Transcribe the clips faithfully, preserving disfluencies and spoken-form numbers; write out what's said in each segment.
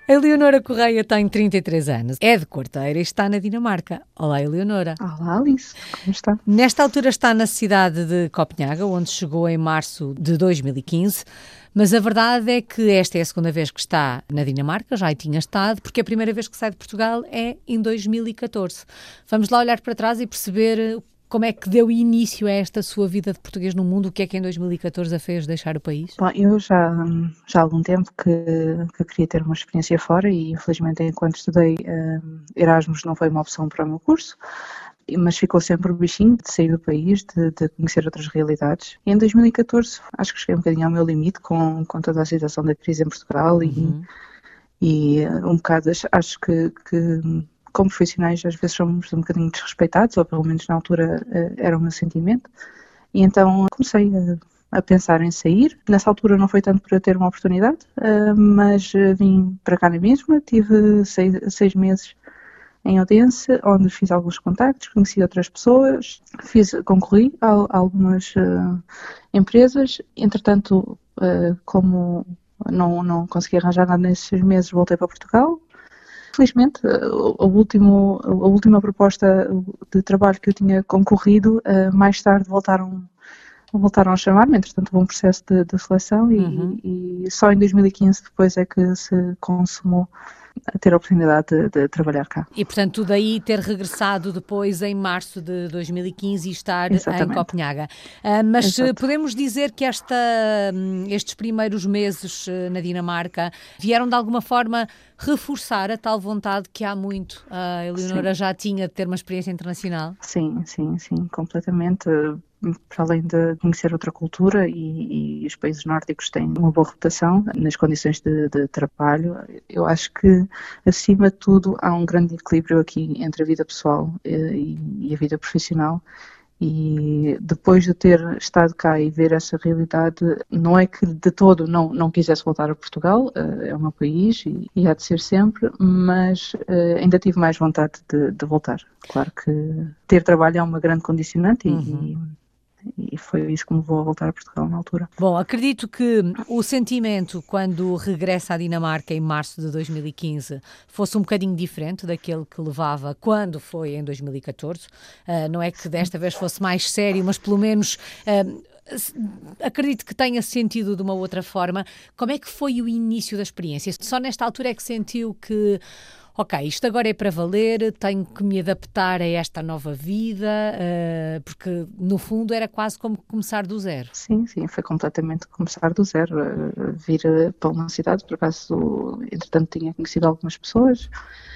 A Eleonora Correia tem trinta e três anos, é de Quarteira e está na Dinamarca. Olá, Eleonora. Olá, Alice. Como está? Nesta altura está na cidade de Copenhaga, onde chegou em março de dois mil e quinze, mas a verdade é que esta é a segunda vez que está na Dinamarca, já aí tinha estado, porque a primeira vez que sai de Portugal é em dois mil e catorze. Vamos lá olhar para trás e perceber como é que deu início a esta sua vida de português no mundo, o que é que em dois mil e catorze a fez deixar o país? Bom, eu já, já há algum tempo que, que queria ter uma experiência fora e infelizmente enquanto estudei um, Erasmus não foi uma opção para o meu curso, mas ficou sempre o bichinho de sair do país, de, de conhecer outras realidades. E em dois mil e catorze acho que cheguei um bocadinho ao meu limite com, com toda a situação da crise em Portugal uhum. e, e um bocado acho que, que como profissionais às vezes somos um bocadinho desrespeitados, ou pelo menos na altura era o meu sentimento, e então comecei a, a pensar em sair. Nessa altura não foi tanto para ter uma oportunidade, mas vim para cá na mesma, tive seis, seis meses em Odense, onde fiz alguns contactos, conheci outras pessoas, fiz, concorri a, a algumas uh, empresas, entretanto, uh, como não, não consegui arranjar nada nesses seis meses, voltei para Portugal. Felizmente, a, último, a última proposta de trabalho que eu tinha concorrido, uh, mais tarde voltaram, voltaram a chamar-me, entretanto houve um processo de, de seleção e, uhum. e só em dois mil e quinze depois é que se consumou a ter a oportunidade de, de trabalhar cá. E, portanto, daí ter regressado depois em março de dois mil e quinze e estar Exatamente. Em Copenhaga. Uh, mas Exato. Podemos dizer que esta, estes primeiros meses na Dinamarca vieram de alguma forma reforçar a tal vontade que há muito a Eleonora sim. já tinha de ter uma experiência internacional? Sim, sim, sim, completamente. Para além de conhecer outra cultura e, e os países nórdicos têm uma boa reputação nas condições de, de trabalho, eu acho que, acima de tudo, há um grande equilíbrio aqui entre a vida pessoal e, e a vida profissional. E depois de ter estado cá e ver essa realidade, não é que de todo não, não quisesse voltar a Portugal, é o meu país e, e há de ser sempre, mas uh, ainda tive mais vontade de, de voltar. Claro que ter trabalho é uma grande condicionante uhum. e E foi isso que me levou a voltar a Portugal na altura. Bom, acredito que o sentimento quando regressa à Dinamarca em março de dois mil e quinze fosse um bocadinho diferente daquele que levava quando foi em dois mil e catorze. Uh, não é que desta vez fosse mais sério, mas pelo menos... Uh, acredito que tenha sentido de uma outra forma. Como é que foi o início da experiência? Só nesta altura é que sentiu que ok, isto agora é para valer, tenho que me adaptar a esta nova vida, uh, porque no fundo era quase como começar do zero. Sim, sim, foi completamente começar do zero, uh, vir para uma cidade, por acaso, entretanto tinha conhecido algumas pessoas,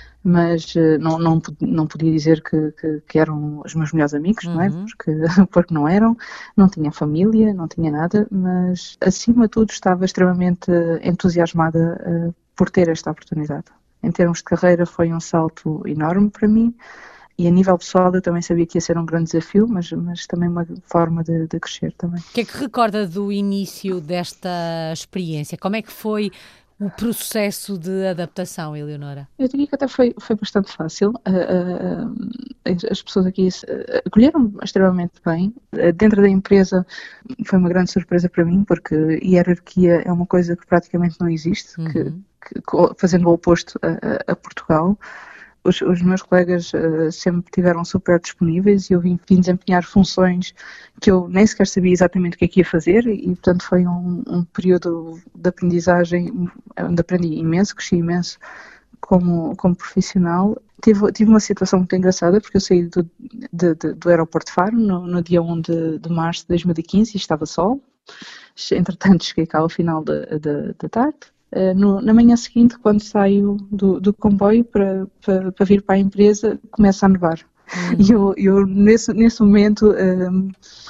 mas uh, não, não, não podia dizer que, que, que eram os meus melhores amigos, uhum. não é? Porque, porque não eram, não tinha família, não tinha nada, mas acima de tudo estava extremamente entusiasmada uh, por ter esta oportunidade. Em termos de carreira foi um salto enorme para mim e a nível pessoal eu também sabia que ia ser um grande desafio, mas, mas também uma forma de, de crescer também. O que é que recorda do início desta experiência? Como é que foi o processo de adaptação, Eleonora? Eu diria que até foi, foi bastante fácil. Uh, uh, as pessoas aqui uh, acolheram extremamente bem. Uh, dentro da empresa foi uma grande surpresa para mim, porque hierarquia é uma coisa que praticamente não existe, uhum. que, que, fazendo o oposto a, a, a Portugal. Os, os meus colegas uh, sempre estiveram super disponíveis e eu vim, vim desempenhar funções que eu nem sequer sabia exatamente o que é que ia fazer e, portanto, foi um, um período de aprendizagem onde aprendi imenso, cresci imenso como, como profissional. Tive, tive uma situação muito engraçada porque eu saí do, de, de, do aeroporto de Faro no, no dia um de, de março de dois mil e quinze e estava sol. Entretanto, cheguei cá ao final da tarde. Uh, no, na manhã seguinte, quando saio do, do comboio para, para, para vir para a empresa, começa a nevar. Hum. E eu, eu nesse, nesse momento, uh,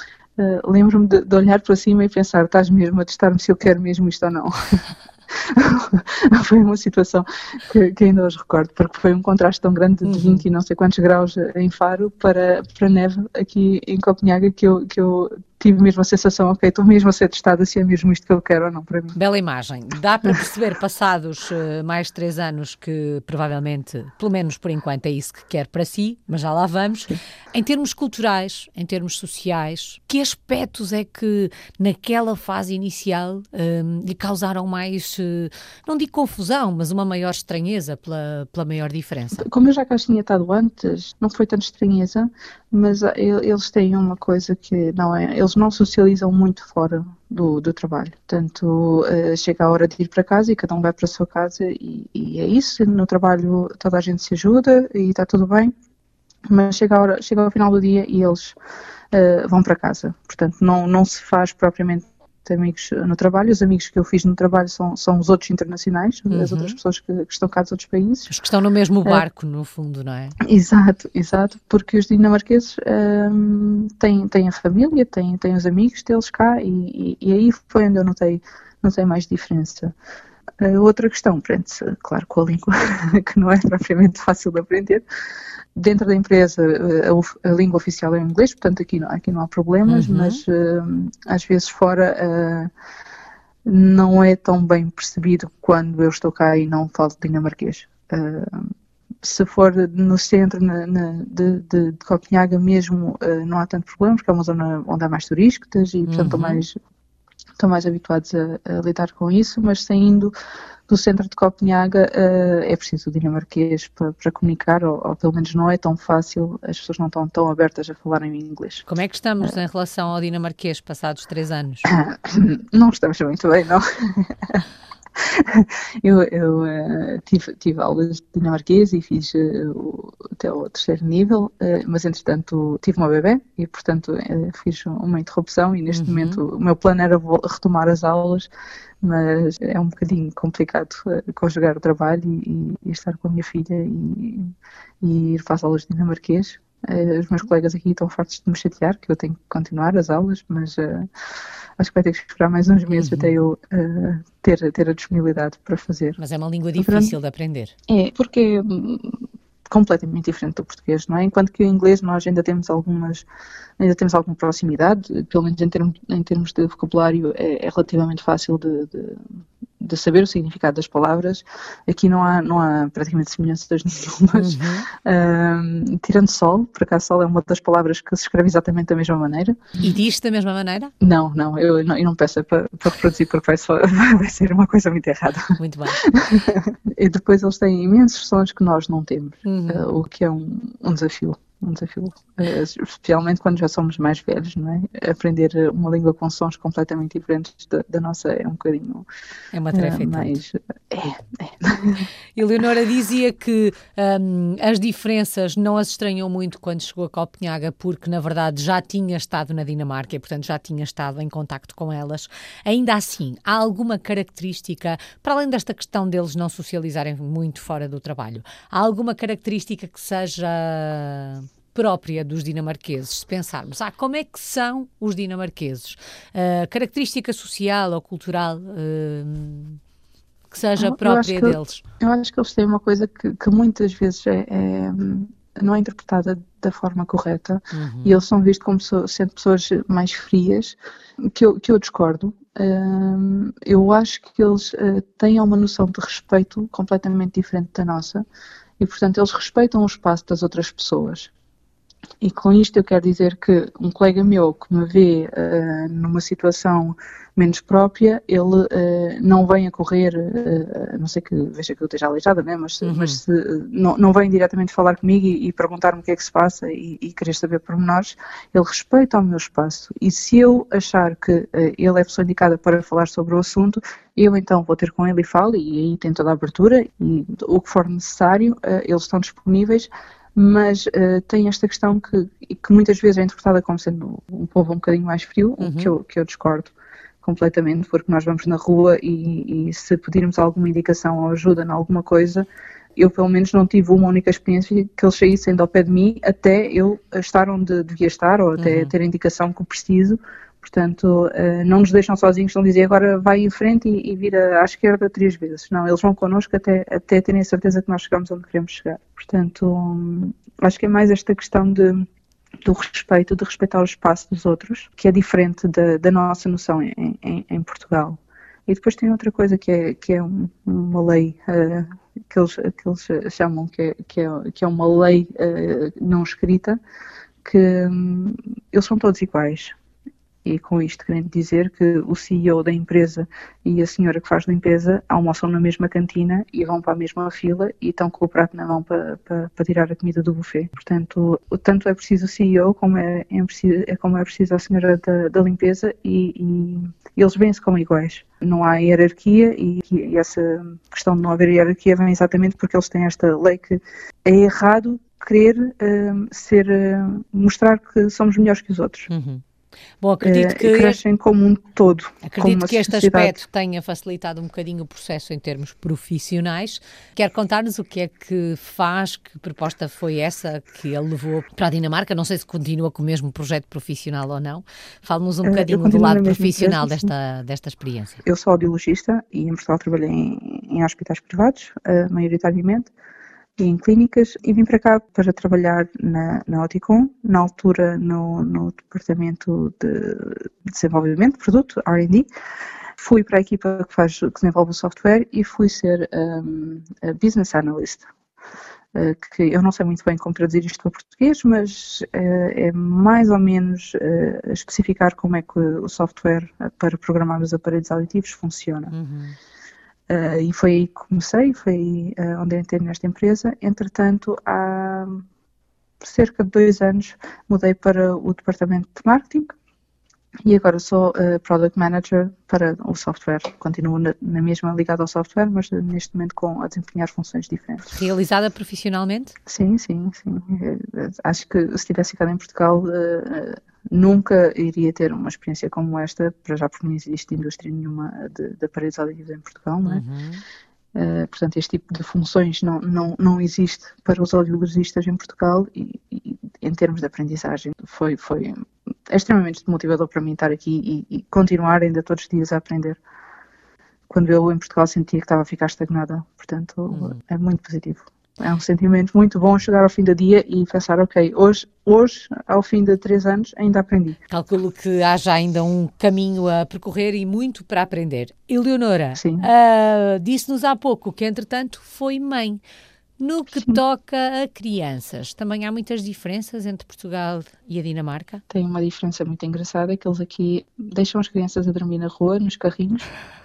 uh, lembro-me de, de olhar para cima e pensar, estás mesmo a testar-me se eu quero mesmo isto ou não. Foi uma situação que, que ainda hoje recordo, porque foi um contraste tão grande de vinte e não sei quantos graus em Faro para, para neve aqui em Copenhaga que eu, que eu tive mesmo a sensação, ok, estou mesmo a ser testada se é mesmo isto que eu quero ou não para mim. Bela imagem. Dá para perceber, passados uh, mais de três anos, que provavelmente, pelo menos por enquanto, é isso que quer para si, mas já lá vamos. Sim. Em termos culturais, em termos sociais, que aspectos é que naquela fase inicial uh, lhe causaram mais, uh, não digo confusão, mas uma maior estranheza pela, pela maior diferença? Como eu já cá tinha estado antes, não foi tanto estranheza, mas eles têm uma coisa que não é, eles não socializam muito fora do, do trabalho, portanto uh, chega a hora de ir para casa e cada um vai para a sua casa e, e é isso, no trabalho toda a gente se ajuda e está tudo bem, mas chega, a hora, chega ao final do dia e eles uh, vão para casa, portanto não, não se faz propriamente amigos no trabalho. Os amigos que eu fiz no trabalho são, são os outros internacionais, uhum. as outras pessoas que, que estão cá dos outros países. Os que estão no mesmo barco, uh, no fundo, não é? Exato, exato, porque os dinamarqueses um, têm, têm a família, têm, têm os amigos deles cá e, e, e aí foi onde eu notei, notei mais diferença. Uh, outra questão, prende-se, claro, com a língua, que não é propriamente fácil de aprender. Dentro da empresa, a, a língua oficial é o inglês, portanto aqui não, aqui não há problemas, uhum. mas uh, às vezes fora uh, não é tão bem percebido quando eu estou cá e não falo dinamarquês. Uh, se for no centro na, na, de, de, de Copenhaga mesmo, uh, não há tanto problema, porque é uma zona onde há mais turistas e, portanto, uhum. estão, mais, estão mais habituados a, a lidar com isso, mas saindo do centro de Copenhaga uh, é preciso o dinamarquês para, para comunicar, ou, ou pelo menos não é tão fácil, as pessoas não estão tão abertas a falar em inglês. Como é que estamos uh, em relação ao dinamarquês passados três anos? Não estamos muito bem, não. Eu, eu uh, tive, tive aulas de dinamarquês e fiz uh, até o terceiro nível, uh, mas entretanto tive uma bebé e portanto uh, fiz uma interrupção e neste uhum. momento o meu plano era retomar as aulas, mas é um bocadinho complicado uh, conjugar o trabalho e, e estar com a minha filha e, e ir para as aulas de dinamarquês. Uh, os meus colegas aqui estão fartos de me chatear, que eu tenho que continuar as aulas, mas uh, acho que vai ter que esperar mais uns meses uhum. até eu uh, ter, ter a disponibilidade para fazer. Mas é uma língua difícil de aprender. É, porque é completamente diferente do português, não é? Enquanto que o inglês nós ainda temos algumas, ainda temos alguma proximidade, pelo menos em termos, em termos de vocabulário é, é relativamente fácil de, de, de saber o significado das palavras. Aqui não há, não há praticamente semelhanças nenhumas. Uhum. Um, tirando sol, por acaso sol é uma das palavras que se escreve exatamente da mesma maneira. E diz da mesma maneira? Não, não, eu não, eu não peço para, para reproduzir porque vai, só, vai ser uma coisa muito errada. Muito bem. E depois eles têm imensos sons que nós não temos, uhum. uh, o que é um, um desafio. Um desafio, uh, especialmente quando já somos mais velhos, não é? Aprender uma língua com sons completamente diferentes da, da nossa é um bocadinho... É uma tarefa uh, mais... É, é. Eleonora dizia que um, as diferenças não as estranhou muito quando chegou a Copenhaga, porque na verdade já tinha estado na Dinamarca e portanto já tinha estado em contacto com elas. Ainda assim, há alguma característica, para além desta questão deles não socializarem muito fora do trabalho, há alguma característica que seja própria dos dinamarqueses, se pensarmos, ah, como é que são os dinamarqueses? Uh, característica social ou cultural uh, que seja própria eu que, deles? Eu acho que eles têm uma coisa que, que muitas vezes é, é, não é interpretada da forma correta uhum. e eles são vistos como so, sendo pessoas mais frias, que eu, que eu discordo. Uh, eu acho que eles uh, têm uma noção de respeito completamente diferente da nossa e, portanto, eles respeitam o espaço das outras pessoas. E com isto eu quero dizer que um colega meu que me vê uh, numa situação menos própria, ele uh, não vem a correr, uh, a não sei que veja que eu esteja aleijada, né? mas, uhum. mas se, uh, não, não vem diretamente falar comigo e, e perguntar-me o que é que se passa e, e querer saber pormenores. Ele respeita o meu espaço e se eu achar que uh, ele é a pessoa indicada para falar sobre o assunto, eu então vou ter com ele e falo e aí tem toda a abertura e o que for necessário, uh, eles estão disponíveis. Mas uh, tem esta questão que, que muitas vezes é interpretada como sendo um povo um bocadinho mais frio, uhum. que, eu, que eu discordo completamente, porque nós vamos na rua e, e se pedirmos alguma indicação ou ajuda em alguma coisa, eu pelo menos não tive uma única experiência que eles saíssem ao pé de mim até eu estar onde devia estar ou até uhum. ter a indicação que preciso. Portanto, uh, não nos deixam sozinhos, não dizem agora vai em frente e, e vira à esquerda três vezes. Não, eles vão connosco até, até terem a certeza que nós chegamos onde queremos chegar. Portanto, um, acho que é mais esta questão de, do respeito, de respeitar o espaço dos outros, que é diferente da, da nossa noção em, em, em Portugal. E depois tem outra coisa que é, que é um, uma lei uh, que, eles, que eles chamam que é, que é, que é uma lei uh, não escrita, que um, eles são todos iguais. E com isto querendo dizer que o C E O da empresa e a senhora que faz limpeza almoçam na mesma cantina e vão para a mesma fila e estão com o prato na mão para, para, para tirar a comida do buffet. Portanto, tanto é preciso o C E O como é, é, preciso, é, como é preciso a senhora da, da limpeza e, e eles veem-se como iguais. Não há hierarquia e, e essa questão de não haver hierarquia vem exatamente porque eles têm esta lei que é errado querer uh, ser, uh, mostrar que somos melhores que os outros. Uhum. Bom, acredito que, crescem como um todo. Acredito que este aspecto tenha facilitado um bocadinho o processo em termos profissionais. Quer contar-nos o que é que faz, que proposta foi essa que ele levou para a Dinamarca? Não sei se continua com o mesmo projeto profissional ou não. Fale-nos um bocadinho do lado profissional empresa, desta, desta experiência. Eu sou audiologista e em Portugal trabalhei em, em hospitais privados, uh, maioritariamente, em clínicas, e vim para cá para trabalhar na, na Oticom, na altura no, no departamento de desenvolvimento de produto, R and D. Fui para a equipa que, faz, que desenvolve o software e fui ser um, business analyst, uh, que eu não sei muito bem como traduzir isto para português, mas uh, é mais ou menos uh, especificar como é que o software para programar os aparelhos auditivos funciona. Uhum. Uh, e foi aí que comecei, foi aí uh, onde entrei nesta empresa. Entretanto, há cerca de dois anos mudei para o departamento de marketing e agora sou uh, Product Manager para o software. Continuo na, na mesma ligada ao software, mas neste momento com a desempenhar funções diferentes. Realizada profissionalmente? Sim, sim, sim. Uh, acho que se tivesse ficado em Portugal uh, nunca iria ter uma experiência como esta, para já porque não existe indústria nenhuma de, de aparelhos auditivos em Portugal, não é? Uhum. Uh, portanto, este tipo de funções não, não, não existe para os audiologistas em Portugal e, e em termos de aprendizagem foi, foi é extremamente motivador para mim estar aqui e, e continuar ainda todos os dias a aprender. Quando eu em Portugal sentia que estava a ficar estagnada, portanto uhum. é muito positivo. É um sentimento muito bom chegar ao fim do dia e pensar, ok, hoje, hoje, ao fim de três anos, ainda aprendi. Calculo que haja ainda um caminho a percorrer e muito para aprender. Eleonora, uh, disse-nos há pouco que, entretanto, foi mãe. No que Sim. toca a crianças, também há muitas diferenças entre Portugal e a Dinamarca? Tem uma diferença muito engraçada, que eles aqui deixam as crianças a dormir na rua, nos carrinhos.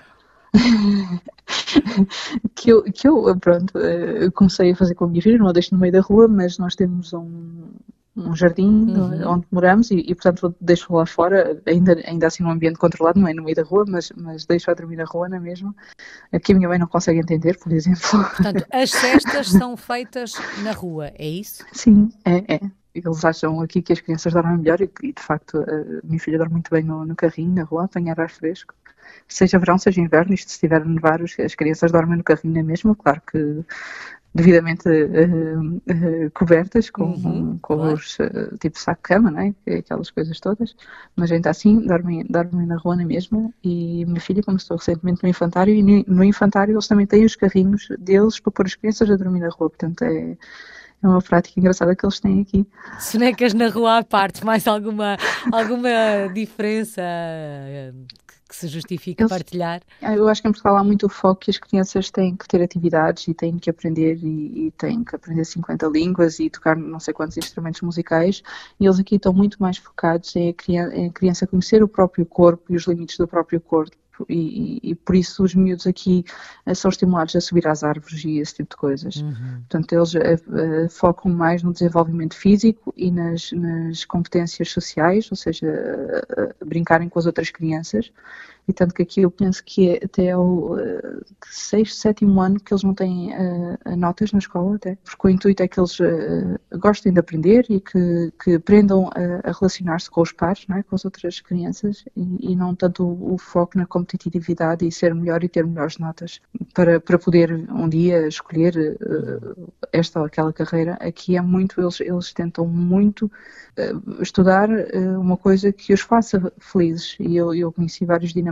que, eu, que eu, pronto, comecei a fazer com a minha filha, não a deixo no meio da rua, mas nós temos um, um jardim uhum. onde moramos e, e, portanto, deixo lá fora, ainda, ainda assim num ambiente controlado, não é no meio da rua, mas, mas deixo-a dormir na rua, não é mesmo? Aqui a minha mãe não consegue entender, por exemplo. Portanto, as cestas são feitas na rua, é isso? Sim, é, é. Eles acham aqui que as crianças dormem melhor e, e de facto, a minha filha dorme muito bem no, no carrinho, na rua, a apanhar ar fresco. Seja verão, seja inverno, isto se estiver a nevar, as crianças dormem no carrinho na mesma, claro que devidamente uh, uh, cobertas com, uhum, com claro. os uh, tipo saco-cama, né? Aquelas coisas todas, mas ainda assim dormem, dormem na rua na mesma. E a minha filha começou recentemente no infantário e no infantário eles também têm os carrinhos deles para pôr as crianças a dormir na rua, portanto é... É uma prática engraçada que eles têm aqui. Sonecas na rua à parte, mais alguma, alguma diferença que se justifique eles, partilhar? Eu acho que em Portugal há muito o foco que as crianças têm que ter atividades e têm que aprender e, e têm que aprender cinquenta línguas e tocar não sei quantos instrumentos musicais, e eles aqui estão muito mais focados em a criança, em a criança conhecer o próprio corpo e os limites do próprio corpo. E, e, e por isso os miúdos aqui uh, são estimulados a subir às árvores e esse tipo de coisas. Uhum. Portanto, eles uh, uh, focam mais no desenvolvimento físico e nas, nas competências sociais, ou seja, uh, uh, brincarem com as outras crianças. E tanto que aqui eu penso que é até o uh, sexto, sétimo ano que eles não têm uh, notas na escola, até, porque o intuito é que eles uh, gostem de aprender e que, que aprendam a, a relacionar-se com os pares, não é? Com as outras crianças, e, e não tanto o, o foco na competitividade e ser melhor e ter melhores notas para, para poder um dia escolher uh, esta ou aquela carreira. Aqui é muito, eles, eles tentam muito uh, estudar uh, uma coisa que os faça felizes, e eu, eu conheci vários dinamarqueses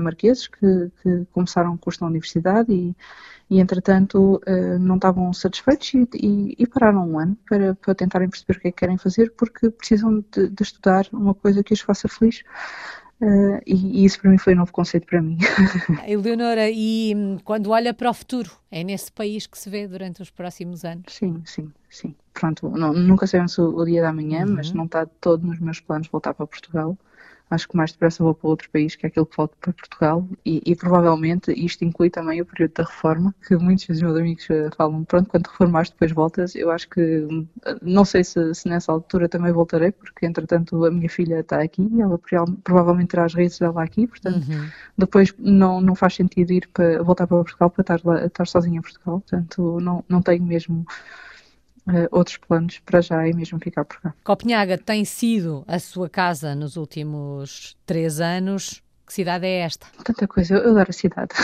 dinamarqueses que, que começaram o curso na universidade e, e entretanto, uh, não estavam satisfeitos e, e, e pararam um ano para, para tentarem perceber o que é que querem fazer, porque precisam de, de estudar uma coisa que os faça feliz. Uh, e, e isso para mim foi um novo conceito para mim. Eleonora, e hum, quando olha para o futuro, é nesse país que se vê durante os próximos anos? Sim, sim, sim. Pronto, não, nunca sabemos o, o dia da manhã, Uhum. mas não está todo nos meus planos voltar para Portugal. Acho que mais depressa vou para outro país, que é aquele que volto para Portugal, e, e provavelmente isto inclui também o período da reforma, que muitos dos meus amigos falam, pronto, quando reformares depois voltas. Eu acho que, não sei se, se nessa altura também voltarei, porque entretanto a minha filha está aqui, ela provavelmente terá as raízes dela aqui, portanto Uhum. depois não, não faz sentido ir para, voltar para Portugal para estar, lá, estar sozinha em Portugal, portanto não, não tenho mesmo Uh, outros planos para já e mesmo ficar por cá. Copenhaga tem sido a sua casa nos últimos três anos. Que cidade é esta? Tanta coisa, eu, eu adoro a cidade.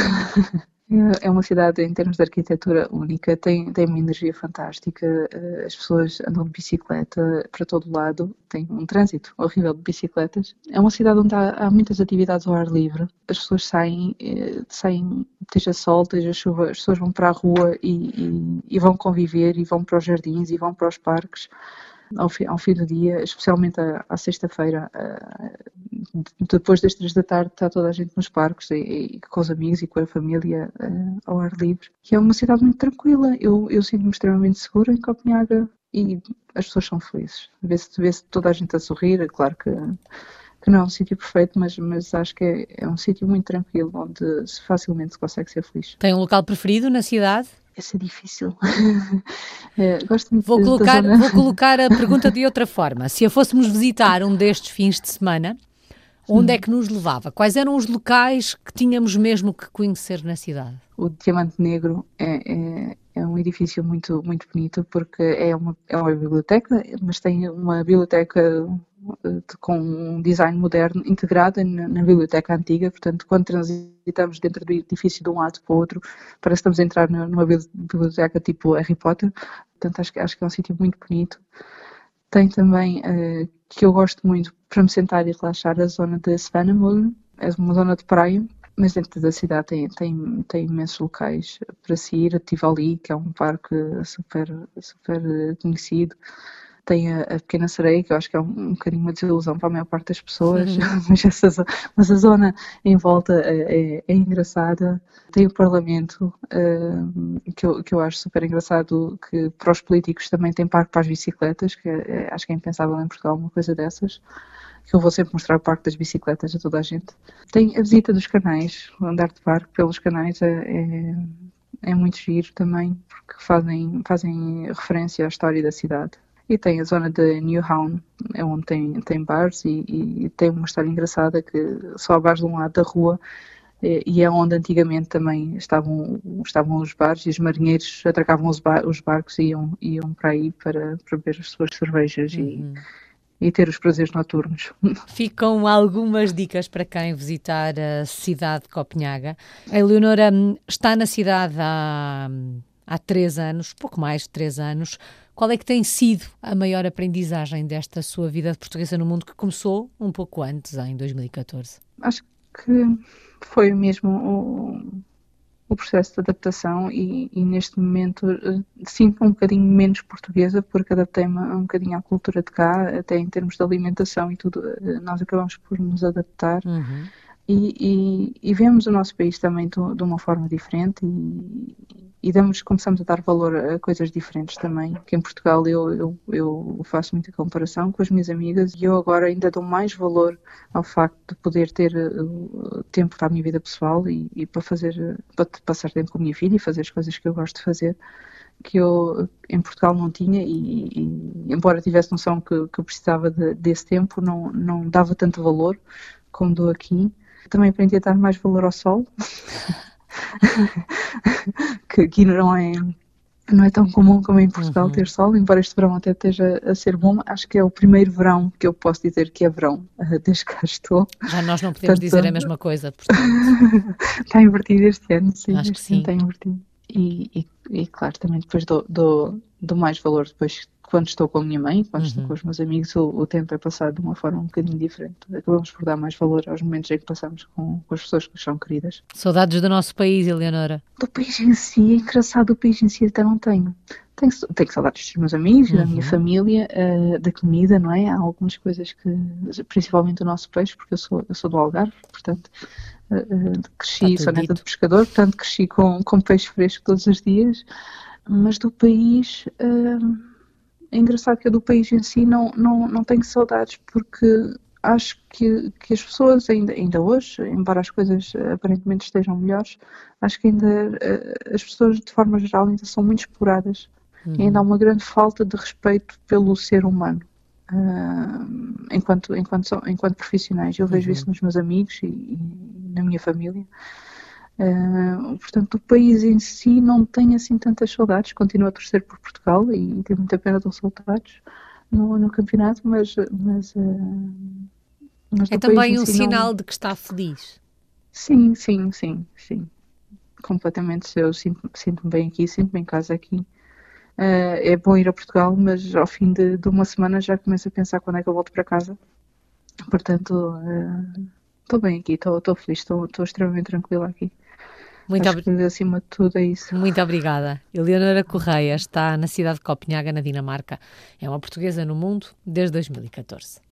É uma cidade, em termos de arquitetura, única, tem, tem uma energia fantástica, as pessoas andam de bicicleta para todo lado, tem um trânsito horrível de bicicletas. É uma cidade onde há, há muitas atividades ao ar livre, as pessoas saem, saem, esteja sol, esteja chuva, as pessoas vão para a rua e, e, e vão conviver, e vão para os jardins, e vão para os parques. Ao fim, ao fim do dia, especialmente à, à sexta-feira, uh, depois das três da tarde, está toda a gente nos parques, e, e com os amigos e com a família uh, ao ar livre. Que é uma cidade muito tranquila. Eu, eu sinto-me extremamente segura em Copenhaga e as pessoas são felizes. Vê-se, vê-se toda a gente a sorrir, é claro que, que não é um sítio perfeito, mas, mas acho que é, é um sítio muito tranquilo, onde se facilmente se consegue ser feliz. Tem um local preferido na cidade? Esse é difícil. é, gosto muito vou, de, colocar, da zona... vou colocar a pergunta de outra forma. Se a fôssemos visitar um destes fins de semana, onde hum. é que nos levava? Quais eram os locais que tínhamos mesmo que conhecer na cidade? O Diamante Negro é, é, é um edifício muito, muito bonito, porque é uma, é uma biblioteca, mas tem uma biblioteca com um design moderno integrado na, na biblioteca antiga. Portanto, quando transitamos dentro do edifício de um lado para o outro, parece que estamos a entrar numa biblioteca tipo Harry Potter. Portanto, acho, acho que é um sítio muito bonito. Tem também, uh, que eu gosto muito, para me sentar e relaxar, a zona de Svanemøllen. É uma zona de praia, mas dentro da cidade tem, tem, tem imensos locais para se ir. Tivoli, que é um parque super, super conhecido. Tem a, a Pequena Sereia, que eu acho que é um, um bocadinho uma desilusão para a maior parte das pessoas, mas, essa, mas a zona em volta é, é, é engraçada. Tem o Parlamento, uh, que, eu, que eu acho super engraçado, que para os políticos também tem parque para as bicicletas, que é, é, acho que é impensável em Portugal uma coisa dessas, que eu vou sempre mostrar o parque das bicicletas a toda a gente. Tem a visita dos canais, o andar de barco pelos canais é, é, é muito giro também, porque fazem, fazem referência à história da cidade. E tem a zona de Newhavn, é onde tem, tem bares e, e tem uma história engraçada que só há bares de um lado da rua e, e é onde antigamente também estavam, estavam os bares e os marinheiros atracavam os, bar, os barcos e iam, iam para aí para, para beber as suas cervejas uhum. e, e ter os prazeres noturnos. Ficam algumas dicas para quem visitar a cidade de Copenhaga. A Eleonora está na cidade há, há três anos, pouco mais de três anos. Qual é que tem sido a maior aprendizagem desta sua vida de portuguesa no mundo, que começou um pouco antes, em dois mil e catorze? Acho que foi mesmo o, o processo de adaptação e, e neste momento sinto-me um bocadinho menos portuguesa, porque adaptei-me um bocadinho à cultura de cá, até em termos de alimentação e tudo, nós acabamos por nos adaptar. Uhum. E, e, e vemos o nosso país também de, de uma forma diferente e, e damos, começamos a dar valor a coisas diferentes também, que em Portugal eu, eu, eu faço muita comparação com as minhas amigas e eu agora ainda dou mais valor ao facto de poder ter uh, tempo para a minha vida pessoal e, e para fazer, para passar tempo com a minha filha e fazer as coisas que eu gosto de fazer, que eu em Portugal não tinha e, e embora tivesse noção que, que eu precisava de, desse tempo, não, não dava tanto valor como dou aqui. Também aprendi a dar mais valor ao sol, que aqui não é, não é tão comum como em Portugal uhum. ter sol, embora este verão até esteja a ser bom. Acho que é o primeiro verão que eu posso dizer que é verão, desde que cá estou. Já nós não podemos portanto, dizer a mesma coisa, portanto. Está invertido este ano, sim. Acho que sim. Está invertido. e, e, e, claro, também depois dou, dou, dou mais valor depois quando estou com a minha mãe, quando estou com Uhum. os meus amigos, o, o tempo é passado de uma forma um bocadinho diferente. Acabamos por dar mais valor aos momentos em que passamos com, com as pessoas que nos são queridas. Saudades do nosso país, Eleonora. Do país em si, é engraçado, o país em si até não tenho. Tenho, tenho saudades dos meus amigos, da minha Uhum. família, uh, da comida, não é? Há algumas coisas que, principalmente o nosso peixe, porque eu sou, eu sou do Algarve, portanto, uh, uh, Está cresci, tudo sou neta de dito. pescador, portanto, cresci com, com peixe fresco todos os dias, mas do país, uh, é engraçado que eu do país em si não, não, não tenho saudades, porque acho que, que as pessoas ainda, ainda hoje, embora as coisas aparentemente estejam melhores, acho que ainda uh, as pessoas de forma geral ainda são muito exploradas e ainda há Uhum. uma grande falta de respeito pelo ser humano. Uh, enquanto, enquanto, enquanto profissionais, eu vejo isso Uhum. nos meus amigos e, e na minha família. Uh, portanto, o país em si não tem assim tantas saudades. Continuo a torcer por Portugal e tenho muita pena dos resultados no, no campeonato, mas, mas, uh, mas É do país em também um si não. sinal de que está feliz. Sim, sim, sim, sim. Completamente. Eu sinto- sinto-me bem aqui, sinto-me em casa aqui. Uh, é bom ir a Portugal, mas ao fim de, de uma semana já começo a pensar quando é que eu volto para casa. Portanto, uh, estou bem aqui, estou feliz, estou extremamente tranquila aqui. Muito, Acho ob- que acima de tudo é isso. muito obrigada. Eleonora Correia está na cidade de Copenhaga, na Dinamarca. É uma portuguesa no mundo desde dois mil e catorze.